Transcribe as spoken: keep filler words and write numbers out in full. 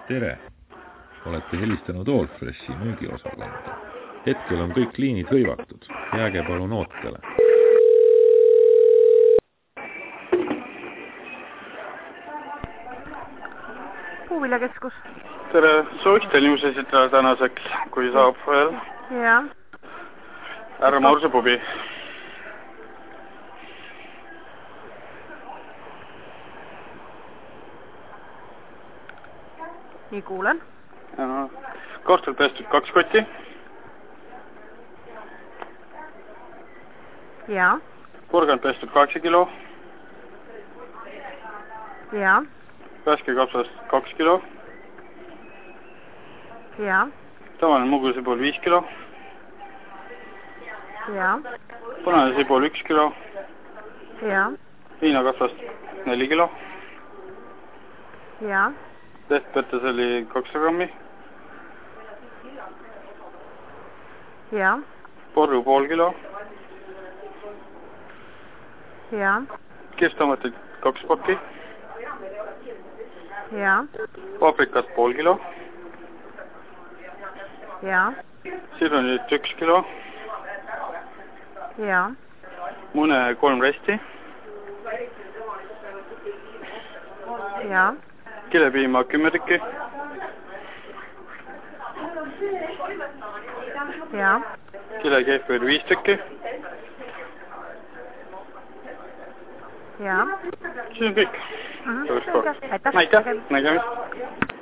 Tere! Olete helistanud Allfreshi müügiosakonda. Hetkel on kõik liinid hõivatud. Jääge palun ootele. Puuviljakeskus. Tere! Sooviks teil nimus esitada tänaseks, kui saab veel? Jah. Härra Maurse pubi. Nii kuulen. Koostööl pestud kaks kotti. Jaa. Purgand pestud kaheksa kilo. Jaa. Värskekapsast kaks kilo. Jaa. Tavaline mugusipul viis kilo. Jaa. Punane sipul üks kilo. Jaa. Viinakapsast neli kilo. Jaa. Lehtpetaseli kakssada grammi. Jaa. Porru pool kilo. Jaa. Kirstomatid kaks pakki. Jaa. Paprikat pool kilo. Jaa. Sirunit üks kilo. Jaa. Mune kolm resti. Jaa. Kilepiima kümme tükki. Jaa. Kilekehvir viis tükki. Jaa. Siis on kõik. Mhm. Aitäh. Aitäh. Nägemist.